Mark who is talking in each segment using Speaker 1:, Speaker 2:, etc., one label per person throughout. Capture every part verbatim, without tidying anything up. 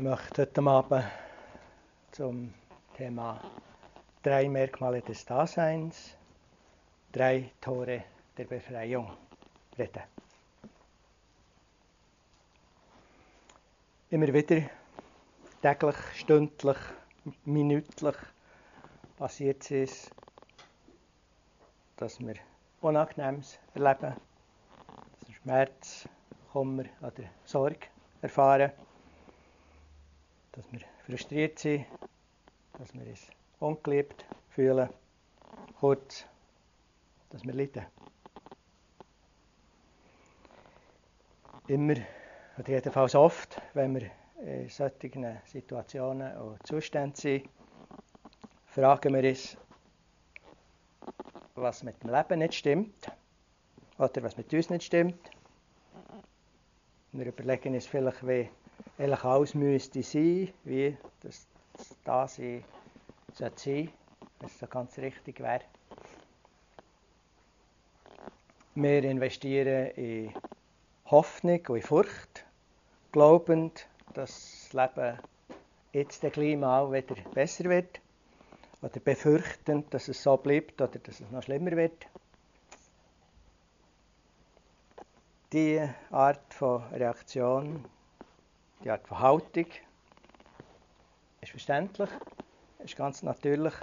Speaker 1: Ich möchte heute Abend zum Thema drei Merkmale des Daseins, drei Tore der Befreiung reden. Immer wieder, täglich, stündlich, minütlich passiert es, dass wir Unangenehmes erleben, dass wir Schmerz, Kummer oder Sorge erfahren, dass wir frustriert sind, dass wir uns ungeliebt fühlen, kurz, dass wir leiden. Immer, oder jedenfalls oft, wenn wir in solchen Situationen und Zuständen sind, fragen wir uns, was mit dem Leben nicht stimmt oder was mit uns nicht stimmt. Wir überlegen uns vielleicht, wie eigentlich alles müsste sein, wie das Dasein sollte sein, wenn es so ganz richtig wäre. Wir investieren in Hoffnung und in Furcht, glaubend, dass das Leben jetzt gleich mal wieder besser wird, oder befürchtend, dass es so bleibt oder dass es noch schlimmer wird. Diese Art von Reaktion, die Art von Haltung ist verständlich, ist ganz natürlich.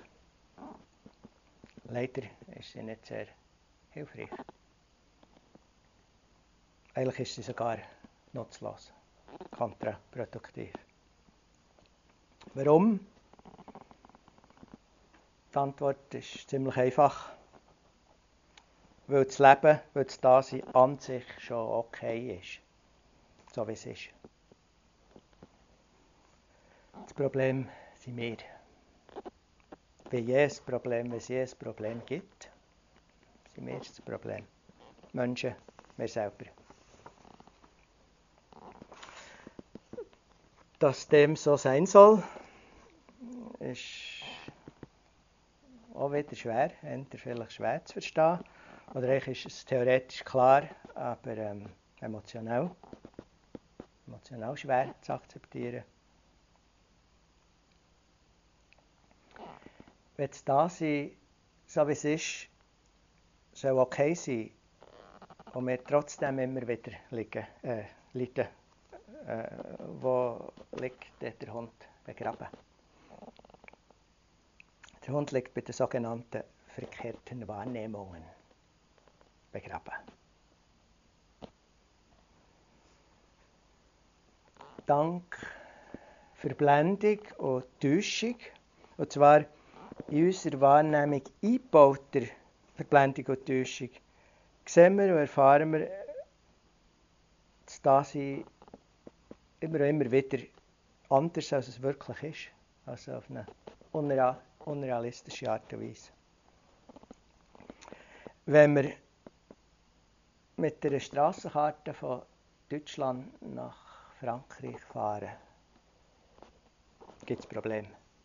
Speaker 1: Leider ist sie nicht sehr hilfreich. Eigentlich ist sie sogar nutzlos, kontraproduktiv. Warum? Die Antwort ist ziemlich einfach. Weil das Leben, weil das Dasein an sich schon okay ist. So wie es ist. Das Problem sind wir. Wie jedes Problem, wenn es jedes Problem gibt, sind wir das Problem. Menschen, wir selber. Dass dem so sein soll, ist auch wieder schwer, entweder vielleicht schwer zu verstehen, oder eigentlich ist es theoretisch klar, aber ähm, emotional, emotional schwer zu akzeptieren. Wenn es da sein, so wie es ist, soll okay sein, und wir trotzdem immer wieder liegen, äh, leiden, äh, wo liegt der Hund begraben? Der Hund liegt bei den sogenannten verkehrten Wahrnehmungen begraben. Dank Verblendung und Täuschung, und zwar in unserer Wahrnehmung eingebauter Verblendung und Täuschung, sehen wir und erfahren wir das Dasein immer und immer wieder anders, als es wirklich ist, also auf eine unreal, unrealistische Art und Weise. Wenn wir mit einer Strassenkarte von Deutschland nach Frankreich fahren, gibt es Probleme.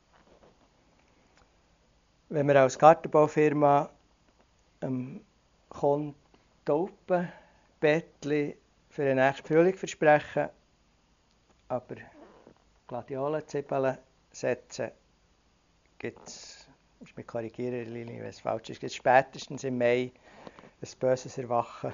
Speaker 1: Wenn wir als Gartenbaufirma einem Kunden Taubenbettchen für den nächsten Frühling versprechen, aber Gladiolenzwiebeln setzen, gibt es, ich mich korrigiere, Lili, wenn es falsch ist, gibt es spätestens im Mai ein böses Erwachen.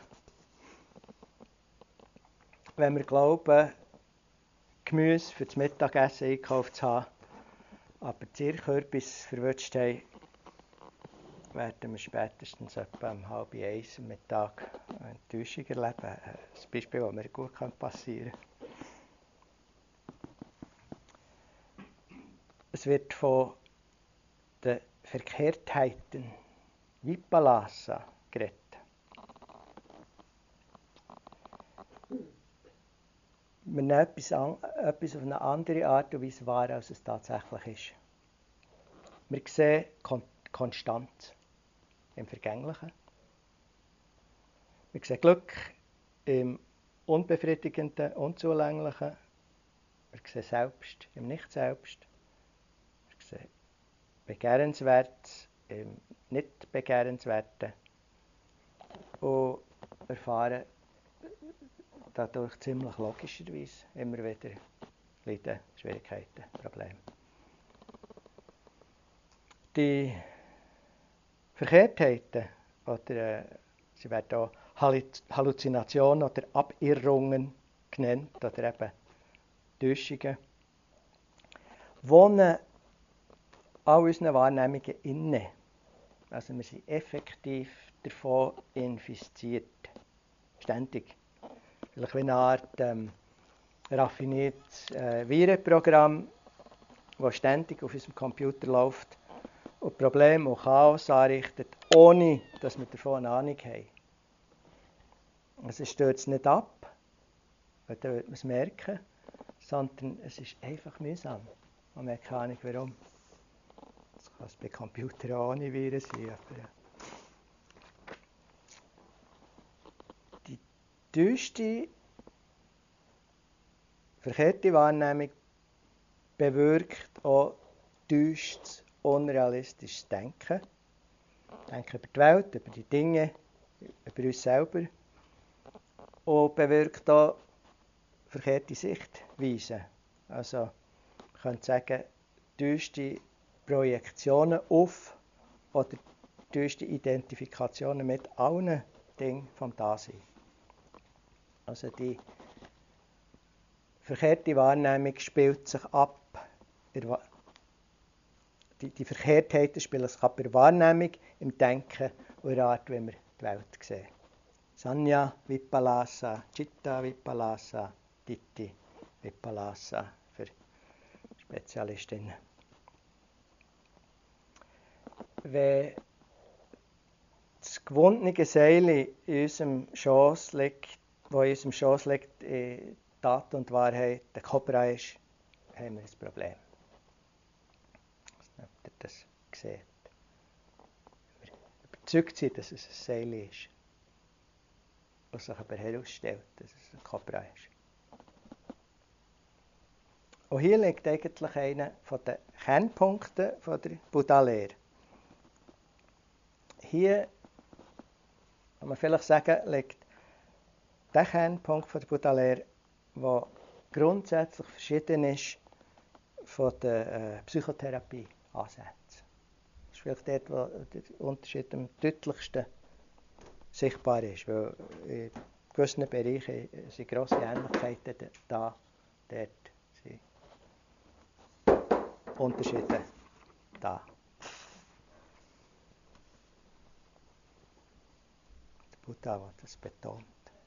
Speaker 1: Wenn wir glauben, Gemüse für das Mittagessen einkauft zu haben, aber Zierkürbis verwünscht haben, werden wir spätestens etwa um halb eins am Mittag eine Enttäuschung erleben. Ein Beispiel, das mir gut passieren kann. Es wird von den Verkehrtheiten, Vipallasa, geredet. Wir nehmen etwas, an, etwas auf eine andere Art und Weise wahr, als es tatsächlich ist. Wir sehen Kon- Konstanz im Vergänglichen. Wir sehen Glück im Unbefriedigenden, Unzulänglichen. Wir sehen Selbst im Nicht-Selbst. Wir sehen Begehrenswert im Nicht-Begehrenswerten. Und erfahren dadurch ziemlich logischerweise immer wieder Leiden, Schwierigkeiten, Probleme. Die Verkehrtheiten, oder äh, sie werden auch Halluzinationen oder Abirrungen genannt, oder eben Täuschungen, wohnen all unseren Wahrnehmungen inne. Also wir sind effektiv davon infiziert. Ständig. Vielleicht wie eine Art ähm, raffiniertes äh, Virenprogramm, das ständig auf unserem Computer läuft und Probleme und Chaos anrichtet, ohne dass wir davon eine Ahnung haben. Also es stürzt nicht ab, weil dann wird man es merken, sondern es ist einfach mühsam. Man hat keine Ahnung warum. Das kann es bei Computern auch ohne Viren sein. Aber die tiefste verkehrte Wahrnehmung bewirkt auch täuschtes, unrealistisches Denken. Denken über die Welt, über die Dinge, über uns selber. Und bewirkt auch verkehrte Sichtweisen. Also, man könnte sagen, täuschte Projektionen auf oder täuschte Identifikationen mit allen Dingen vom Dasein. Also, die verkehrte Wahrnehmung spielt sich ab, die, die Verkehrtheiten spielen sich ab in der Wahrnehmung, im Denken und in der Art, wie wir die Welt sehen. Sanya Vipallasa, Chitta Vipallasa, Ditti Vipallasa für Spezialistinnen. Wenn das gewundene Seil in unserem Schoss liegt, wo in unserem Schoss liegt, in Tat und Wahrheit der Kobra ist, haben wir ein Problem. Ob ihr das seht. Wir überzeugt sind, dass es ein Seil ist. Was sich aber herausstellt, dass es ein Kobra ist. Und hier liegt eigentlich einer der Kernpunkte der Buddha-Lehre. Hier kann man vielleicht sagen, liegt der Kernpunkt der Buddha-Lehre, der grundsätzlich verschieden ist von der äh, Psychotherapie-Ansätzen. Das ist vielleicht dort, wo der Unterschied am deutlichsten sichtbar ist, weil in gewissen Bereichen sind grosse Ähnlichkeiten da, dort sind Unterschiede da. Der Buddha hat das betont.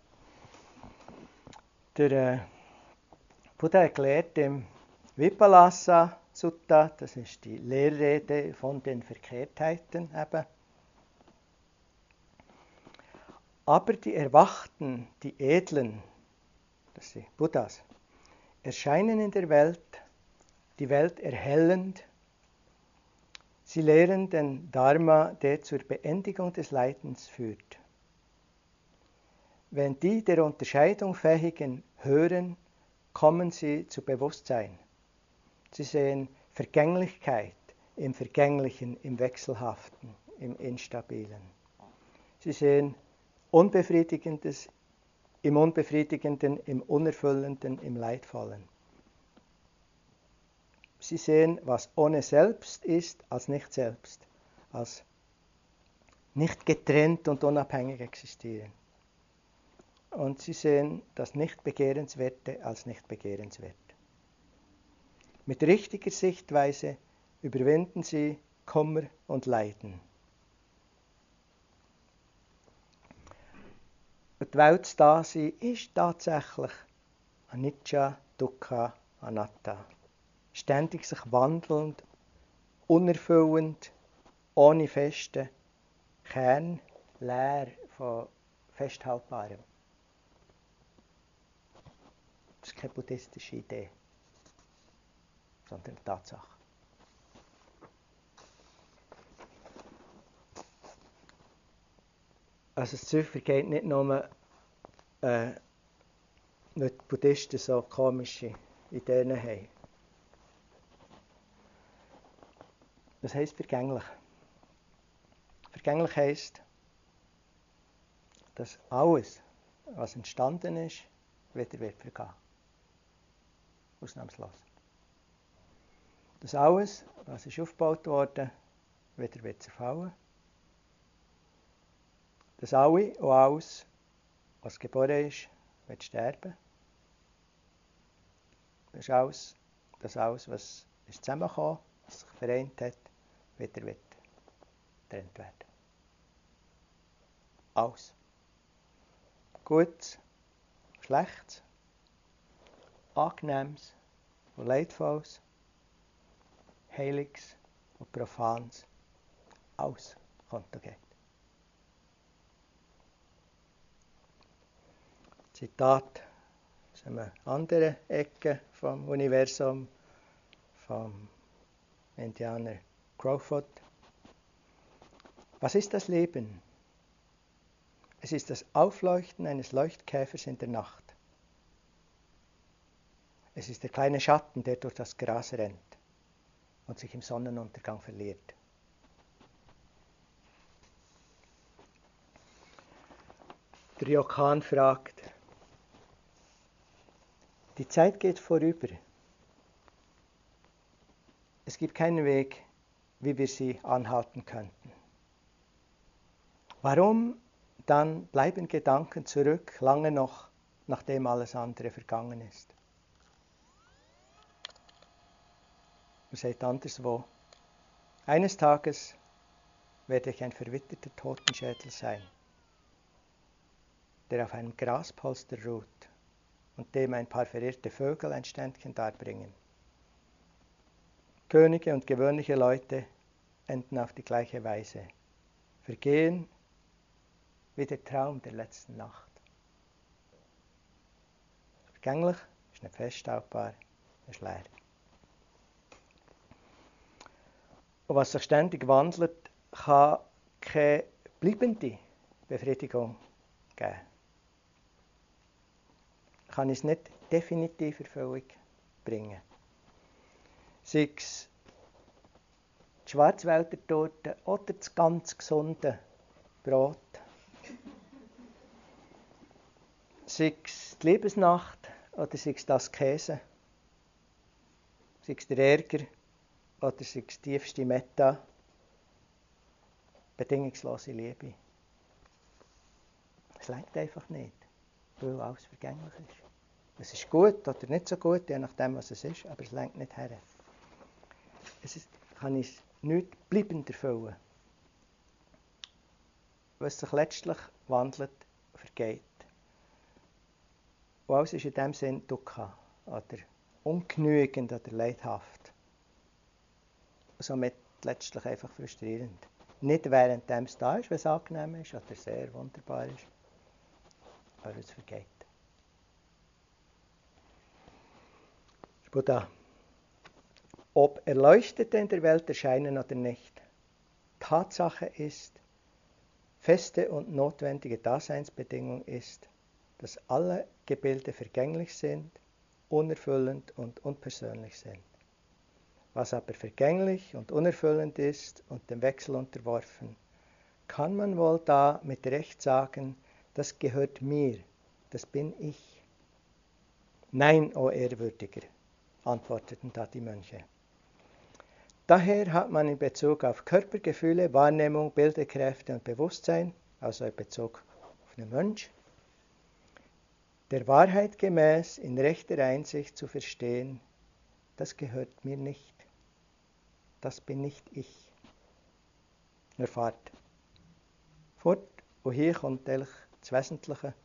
Speaker 1: Der äh, Buddha erklärt im Vipassana Sutta, das ist die Lehrrede von den Verkehrtheiten eben. Aber die Erwachten, die Edlen, das sind Buddhas, erscheinen in der Welt, die Welt erhellend. Sie lehren den Dharma, der zur Beendigung des Leidens führt. Wenn die der Unterscheidung Fähigen hören, kommen sie zu Bewusstsein. Sie sehen Vergänglichkeit im Vergänglichen, im Wechselhaften, im Instabilen. Sie sehen Unbefriedigendes im Unbefriedigenden, im Unerfüllenden, im Leidvollen. Sie sehen, was ohne Selbst ist, als nicht selbst, als nicht getrennt und unabhängig existieren. Und sie sehen das Nicht-Begehrenswerte als nicht begehrenswert. Mit richtiger Sichtweise überwinden sie Kummer und Leiden. Die Weltdasein ist tatsächlich Anicca, Dukkha, Anatta. Ständig sich wandelnd, unerfüllend, ohne festen Kern, leer von Festhaltbarem. Das ist keine buddhistische Idee, sondern eine Tatsache. Also das Ziffer geht nicht nur, äh, weil die Buddhisten so komische Ideen haben. Was heisst vergänglich? Vergänglich heisst, dass alles, was entstanden ist, wieder wird vergehen. ausnahmslos. Das alles, was ist aufgebaut worden, wieder wird zerfallen. Das alle und alles, was geboren ist, wird sterben. Das ist alles, das alles, was ist zusammengekommen, was sich vereint hat, wieder wird getrennt werden. Alles. Gutes, Schlechtes, Angenehmes und Leidvolles, Heiliges und Profanes, alles kommt und geht. Zitat aus einer anderen Ecke vom Universum, vom Indianer Crowfoot. Was ist das Leben? Es ist das Aufleuchten eines Leuchtkäfers in der Nacht. Es ist der kleine Schatten, der durch das Gras rennt und sich im Sonnenuntergang verliert. Der Jokan fragt, die Zeit geht vorüber. Es gibt keinen Weg, wie wir sie anhalten könnten. Warum dann bleiben Gedanken zurück, lange noch, nachdem alles andere vergangen ist? Er sagt anderswo, eines Tages werde ich ein verwitterter Totenschädel sein, der auf einem Graspolster ruht und dem ein paar verirrte Vögel ein Ständchen darbringen. Könige und gewöhnliche Leute enden auf die gleiche Weise, vergehen wie der Traum der letzten Nacht. Vergänglich, ist nicht feststellbar, ist leer. Und was sich ständig wandelt, kann keine bleibende Befriedigung geben. Kann es nicht definitiv Erfüllung bringen. Sei es die Schwarzwälder Torte oder das ganz gesunde Brot. Sei es die Liebesnacht oder sei es das Käse. Sei es der Ärger oder sei es tiefste Meta. Bedingungslose Liebe. Es reicht einfach nicht, weil alles vergänglich ist. Es ist gut oder nicht so gut, je nachdem, was es ist, aber es reicht nicht her. Es ist, kann uns nichts bleibend erfüllen. Was sich letztlich wandelt, vergeht. Und alles ist in dem Sinn Dukkha, oder ungenügend oder leidhaft. Somit letztlich einfach frustrierend. Nicht während es da ist, wenn es angenehm ist oder sehr wunderbar ist, aber es vergeht. Buddha. Ob Erleuchtete in der Welt erscheinen oder nicht, Tatsache ist, feste und notwendige Daseinsbedingung ist, dass alle Gebilde vergänglich sind, unerfüllend und unpersönlich sind. Was aber vergänglich und unerfüllend ist und dem Wechsel unterworfen, kann man wohl da mit Recht sagen, das gehört mir, das bin ich. Nein, o Ehrwürdiger, antworteten da die Mönche. Daher hat man in Bezug auf Körpergefühle, Wahrnehmung, Bildekräfte und Bewusstsein, also in Bezug auf den Mensch, der Wahrheit gemäß in rechter Einsicht zu verstehen, das gehört mir nicht. Das bin nicht ich. Erfahrt. Fort, und hier kommt eigentlich das Wesentliche.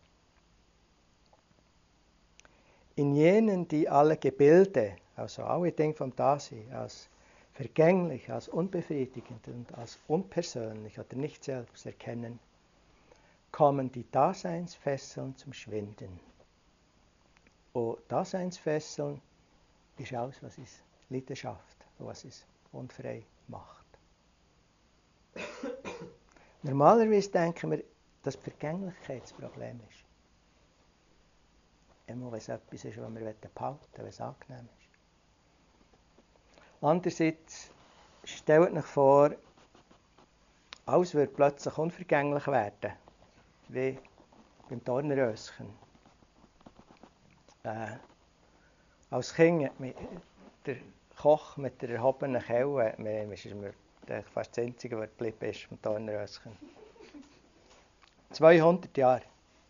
Speaker 1: In jenen, die alle Gebilde, also alle Dinge vom Dasein, als vergänglich, als unbefriedigend und als unpersönlich oder nicht selbst erkennen, kommen die Daseinsfesseln zum Schwinden. Und Daseinsfesseln ist alles, was ist Leidenschaft und was ist unfrei macht. Normalerweise denken wir, dass Vergänglichkeit das Problem ist. Immer wenn es etwas ist, was wir behalten wollen, wenn es angenehm ist. Andererseits, stellt euch vor, alles würde plötzlich unvergänglich werden, wie beim Dornröschen. Äh, Als Kind, mit der Koch mit der erhobenen Kelle, das ist mir fast das Einzige, was geblieben ist vom Dornröschen. zweihundert Jahre.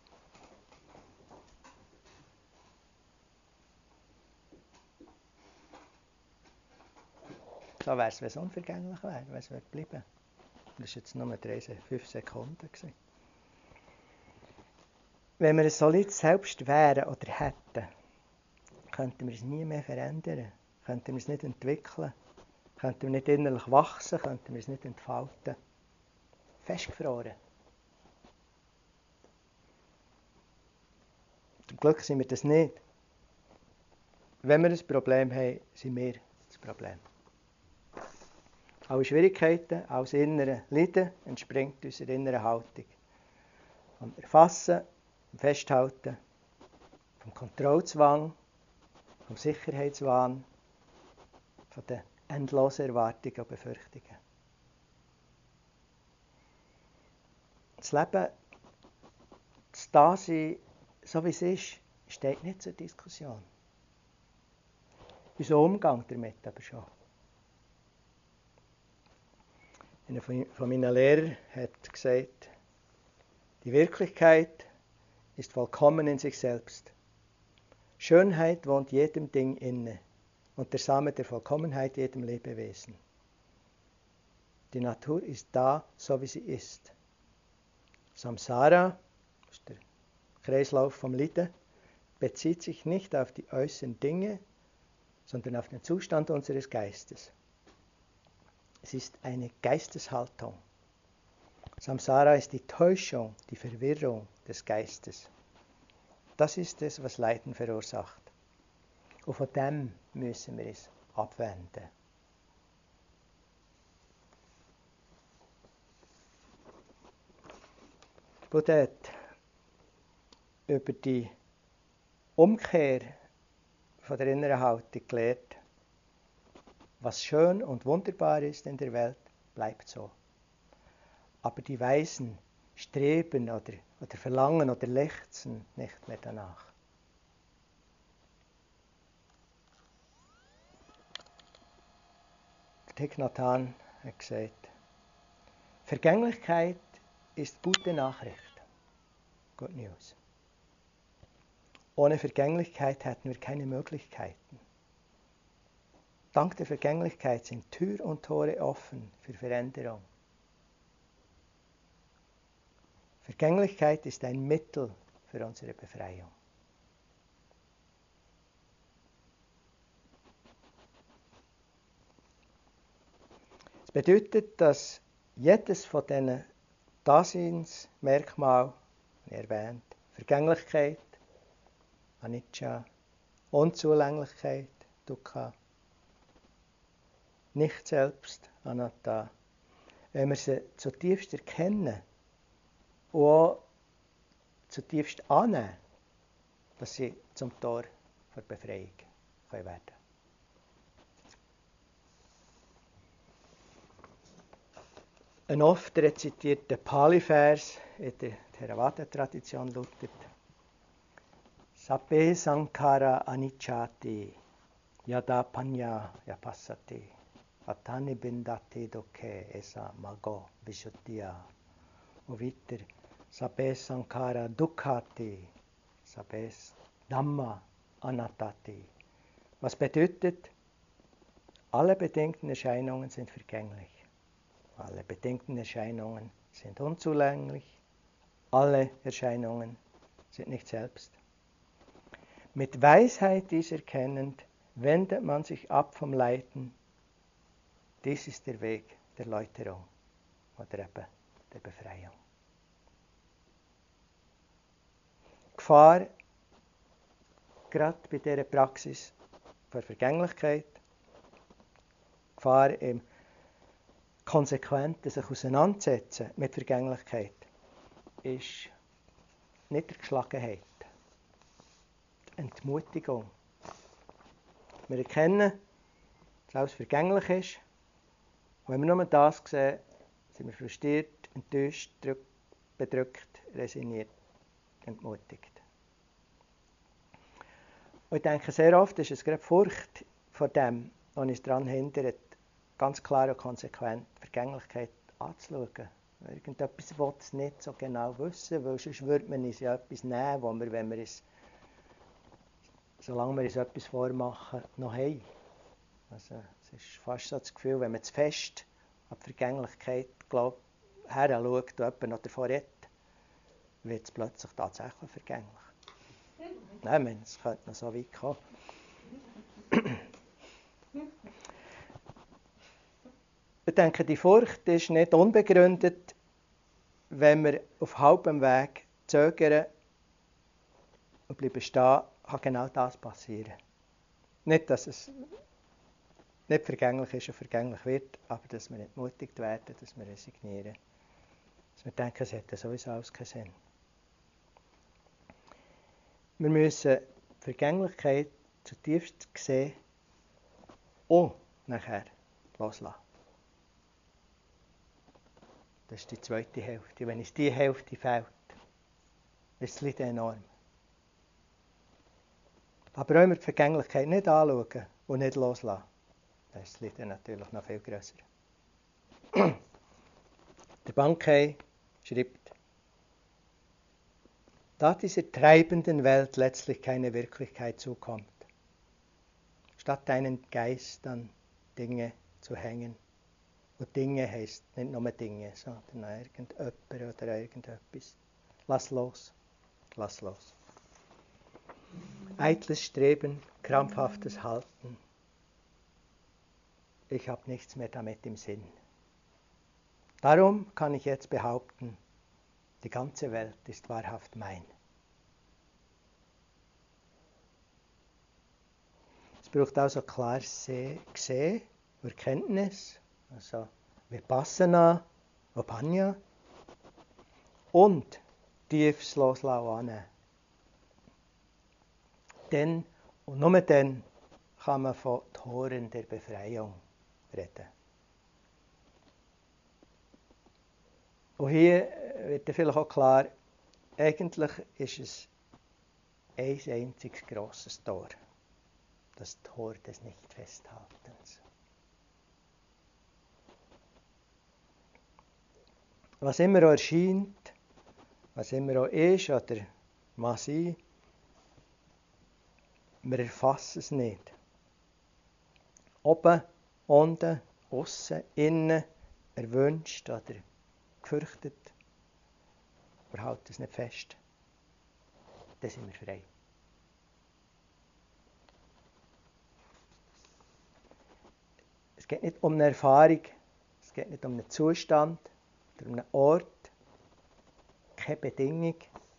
Speaker 1: So wäre es, wenn es unvergänglich wäre, wenn es bleiben. Das war jetzt nur drei, fünf Sekunden. Gewesen. Wenn wir ein solides Selbst wären oder hätten, könnten wir es nie mehr verändern, könnten wir es nicht entwickeln, könnten wir nicht innerlich wachsen, könnten wir es nicht entfalten. Festgefroren. Zum Glück sind wir das nicht. Wenn wir ein Problem haben, sind wir das Problem. Alle Schwierigkeiten, alles innere Leiden entspringt unserer inneren Haltung. Vom Erfassen, vom Festhalten, vom Kontrollzwang, vom Sicherheitswahn, von den endlosen Erwartungen und Befürchtungen. Das Leben, das Dasein, so wie es ist, steht nicht zur Diskussion. Unser Umgang damit aber schon. Einer von meinen Lehrern hat gesagt, die Wirklichkeit ist vollkommen in sich selbst. Schönheit wohnt jedem Ding inne und der Same der Vollkommenheit jedem Lebewesen. Die Natur ist da, so wie sie ist. Samsara, das ist der Kreislauf vom Leiden, bezieht sich nicht auf die äußeren Dinge, sondern auf den Zustand unseres Geistes. Es ist eine Geisteshaltung. Samsara ist die Täuschung, die Verwirrung des Geistes. Das ist es, was Leiden verursacht. Und von dem müssen wir es abwenden. Buddha hat über die Umkehr von der inneren Haltung gelehrt, was schön und wunderbar ist in der Welt, bleibt so. Aber die Weisen streben oder, oder verlangen oder lechzen nicht mehr danach. Der Thich Nhat Hanh hat gesagt, Vergänglichkeit ist gute Nachricht. Good News. Ohne Vergänglichkeit hätten wir keine Möglichkeiten. Dank der Vergänglichkeit sind Tür und Tore offen für Veränderung. Vergänglichkeit ist ein Mittel für unsere Befreiung. Das bedeutet, dass jedes von diesen Daseinsmerkmalen, wie erwähnt, Vergänglichkeit, Anicca, Unzulänglichkeit, Dukkha, nicht selbst, Anatta, wenn wir sie zutiefst erkennen und auch zutiefst annehmen, dass sie zum Tor der Befreiung werden können. Ein oft rezitierter Pali-Vers in der Theravada-Tradition lautet: Sabbe Sankhara Anicchati Yada Panya Yapassati Atani Bindati Dokhe Esa Mago Vishuddhya. Und weiter: Sabbe Sankhara Dukkhati Sabbe Dhamma Anattati. Was bedeutet, alle bedingten Erscheinungen sind vergänglich. Alle bedingten Erscheinungen sind unzulänglich. Alle Erscheinungen sind nicht selbst. Mit Weisheit dies erkennend, wendet man sich ab vom Leiden. Dies ist der Weg der Läuterung oder eben der Befreiung. Gefahr, gerade bei dieser Praxis der Vergänglichkeit, Gefahr im konsequenten sich auseinandersetzen mit Vergänglichkeit, ist Niedergeschlagenheit, Entmutigung. Wir erkennen, dass alles vergänglich ist. Und wenn wir nur das sehen, sind wir frustriert, enttäuscht, bedrückt, resigniert, entmutigt. Und ich denke, sehr oft ist es gerade Furcht vor dem, was uns daran hindert, ganz klar und konsequent Vergänglichkeit anzuschauen. Irgendetwas will es nicht so genau wissen, weil sonst würde man uns ja etwas nehmen, wo wir, wenn wir es, solange wir uns etwas vormachen, noch haben. Also, es ist fast so das Gefühl, wenn man zu fest an die Vergänglichkeit glaubt, heranschaut und jemand noch davon redet, wird es plötzlich tatsächlich vergänglich. Nein, meine, es könnte noch so weit kommen. Ich denke, die Furcht ist nicht unbegründet, wenn wir auf halbem Weg zögern und bleiben stehen, kann genau das passieren. Nicht, dass es nicht vergänglich ist und vergänglich wird, aber dass wir entmutigt werden, dass wir resignieren. Dass wir denken, es hätte sowieso alles keinen Sinn. Wir müssen die Vergänglichkeit zutiefst sehen und nachher loslassen. Das ist die zweite Hälfte. Wenn uns diese Hälfte fehlt, ist es Leid enorm. Aber wenn wir die Vergänglichkeit nicht anschauen und nicht loslassen, dann ist das Leid natürlich noch viel grösser. Der Bankei schreibt, da dieser treibenden Welt letztlich keine Wirklichkeit zukommt, statt deinen Geist an Dinge zu hängen. Und Dinge heisst nicht nur Dinge, sondern irgendjemand oder irgendetwas. Lass los, lass los. Eitles Streben, krampfhaftes Halten. Ich habe nichts mehr damit im Sinn. Darum kann ich jetzt behaupten, die ganze Welt ist wahrhaft mein. Es braucht also klar Gesehen, Erkenntnis, also Vipassana, Opanya und tiefes Loslassen annehmen. Denn, und nur dann, kann man von Toren der Befreiung reden. Und hier wird vielleicht auch klar, eigentlich ist es ein einziges grosses Tor. Das Tor des Nicht-Festhaltens. Was immer auch erscheint, was immer auch ist oder mag sein, wir erfassen es nicht. Oben, unten, aussen, innen, erwünscht oder gefürchtet. Wir halten es nicht fest. Dann sind wir frei. Es geht nicht um eine Erfahrung, es geht nicht um einen Zustand oder um einen Ort, keine Bedingung.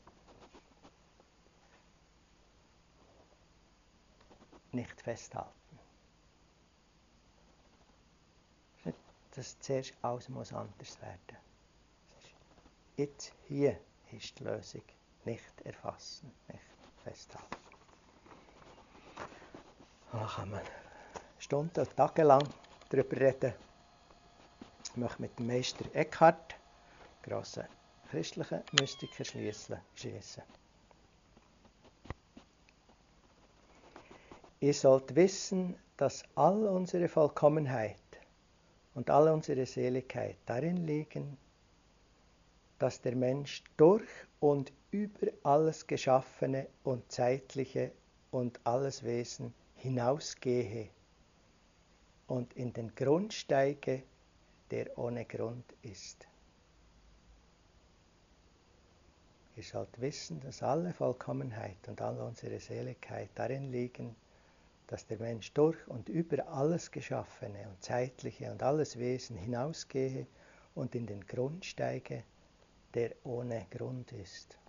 Speaker 1: Nicht festhalten. Dass zuerst alles muss anders werden. Jetzt hier ist die Lösung. Nicht erfassen, nicht festhalten. Da kann man Stunden und Tage lang darüber reden. Ich möchte mit dem Meister Eckhart, grossen christlichen Mystiker, schließen. Ihr sollt wissen, dass all unsere Vollkommenheit und all unsere Seligkeit darin liegen, dass der Mensch durch und über alles Geschaffene und Zeitliche und alles Wesen hinausgehe und in den Grund steige, der ohne Grund ist. Ihr sollt wissen, dass alle Vollkommenheit und all unsere Seligkeit darin liegen, dass der Mensch durch und über alles Geschaffene und Zeitliche und alles Wesen hinausgehe und in den Grund steige, der ohne Grund ist.